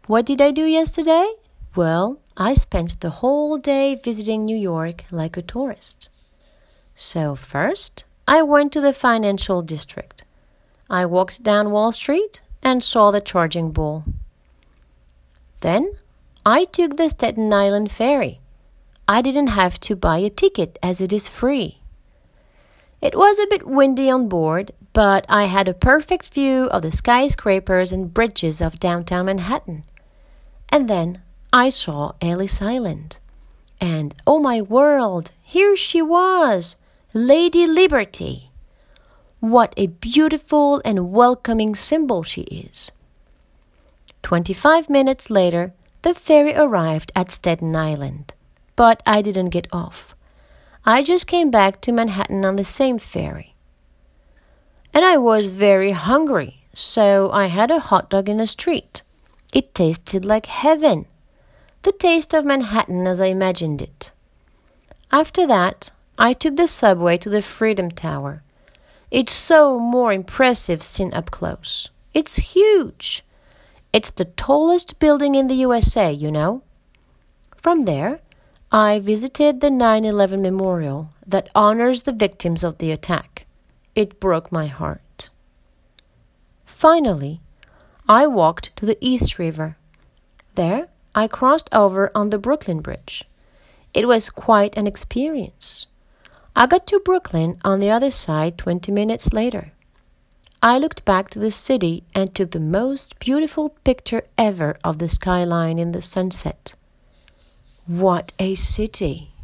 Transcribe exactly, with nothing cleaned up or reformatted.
What did I do yesterday? Well, I spent the whole day visiting New York like a tourist. So first, I went to the financial district. I walked down Wall Street and saw the charging bull. Then, I took the Staten Island ferry. I didn't have to buy a ticket as it is free. It was a bit windy on board, but I had a perfect view of the skyscrapers and bridges of downtown Manhattan. And then I saw Ellis Island. And, oh my world, here she was, Lady Liberty. What a beautiful and welcoming symbol she is. Twenty-five minutes later, the ferry arrived at Staten Island. But I didn't get off. I just came back to Manhattan on the same ferry. And I was very hungry, so I had a hot dog in the street. It tasted like heaven. The taste of Manhattan as I imagined it. After that, I took the subway to the Freedom Tower. It's so more impressive seen up close. It's huge. It's the tallest building in the U S A, you know. From there, I visited the nine eleven memorial that honors the victims of the attack. It broke my heart. Finally, I walked to the East River. There, I crossed over on the Brooklyn Bridge. It was quite an experience. I got to Brooklyn on the other side twenty minutes later. I looked back to the city and took the most beautiful picture ever of the skyline in the sunset. What a city!